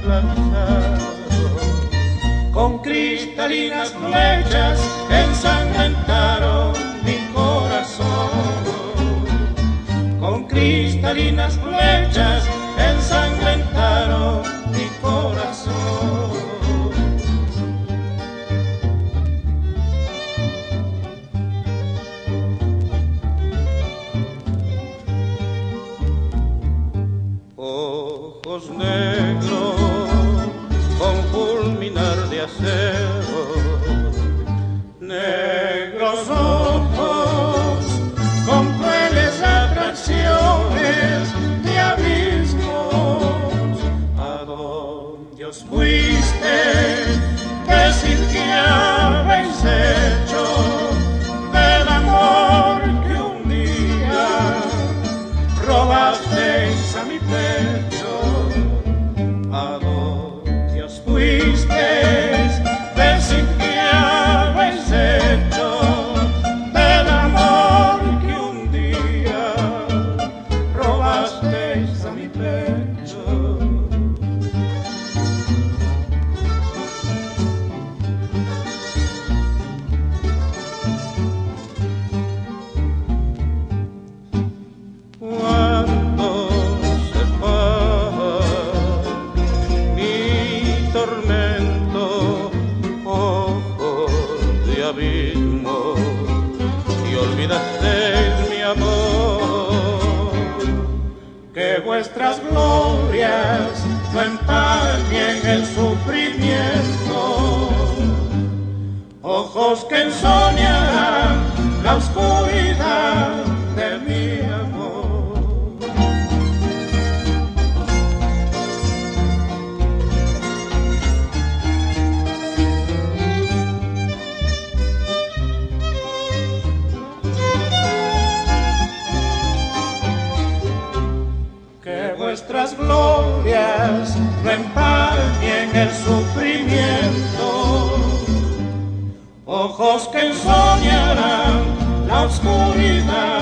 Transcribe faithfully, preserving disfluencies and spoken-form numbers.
lanzado, con cristalinas flechas ensangrentaron mi corazón, con cristalinas flechas ensangrentaron mi corazón. Ojos negros con fulminar de acero, negros ojos con crueles atracciones de abismos. ¿A dónde os fuiste que sin que habéis hecho del amor que un día robasteis a mi pecho? ¿A dónde os fuisteis de sin que habéis hecho del amor que un día robasteis a mi pecho? Cuando se va mi tormento, ojos de abismo, y olvidasteis mi amor, que vuestras glorias no empañen el sufrimiento, ojos que ensoñarán la oscuridad de mi amor. Que vuestras glorias no empañen el sufrimiento, ojos que ensoñarán la oscuridad